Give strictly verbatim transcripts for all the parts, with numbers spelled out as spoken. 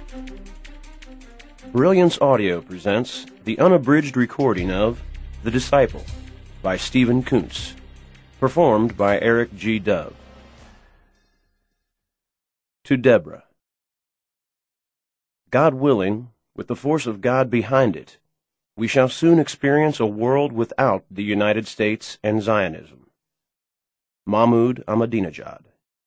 Brilliance Audio presents the unabridged recording of The Disciple by Stephen Kuntz, performed by Eric G. Dove. To Deborah. God willing, with the force of God behind it, we shall soon experience a world without the United States and Zionism. Mahmoud Ahmadinejad.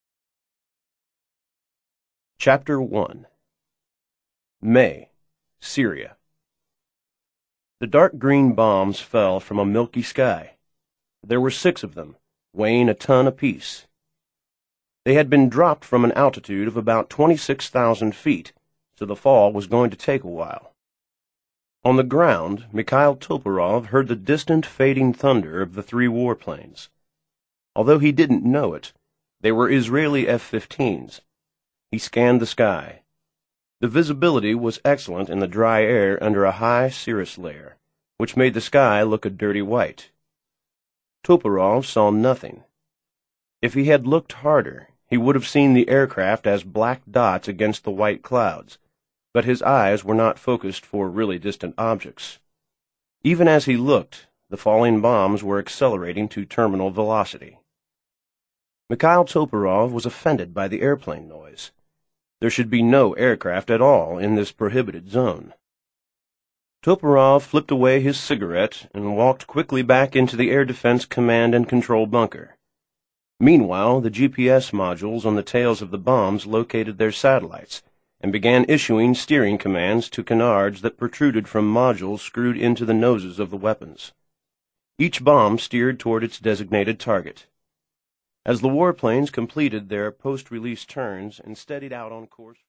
Chapter one. May, Syria. The dark green bombs fell from a milky sky. There were six of them, weighing a ton apiece. They had been dropped from an altitude of about twenty-six thousand feet, so the fall was going to take a while. On the ground, Mikhail Toporov heard the distant fading thunder of the three warplanes. Although he didn't know it, they were Israeli F fifteens. He scanned the sky. The visibility was excellent in the dry air under a high cirrus layer, which made the sky look a dirty white. Toporov saw nothing. If he had looked harder, he would have seen the aircraft as black dots against the white clouds, but his eyes were not focused for really distant objects. Even as he looked, the falling bombs were accelerating to terminal velocity. Mikhail Toporov was offended by the airplane noise. There should be no aircraft at all in this prohibited zone. Toporov flipped away his cigarette and walked quickly back into the Air Defense Command and Control bunker. Meanwhile, the G P S modules on the tails of the bombs located their satellites and began issuing steering commands to canards that protruded from modules screwed into the noses of the weapons. Each bomb steered toward its designated target. As the warplanes completed their post-release turns and steadied out on course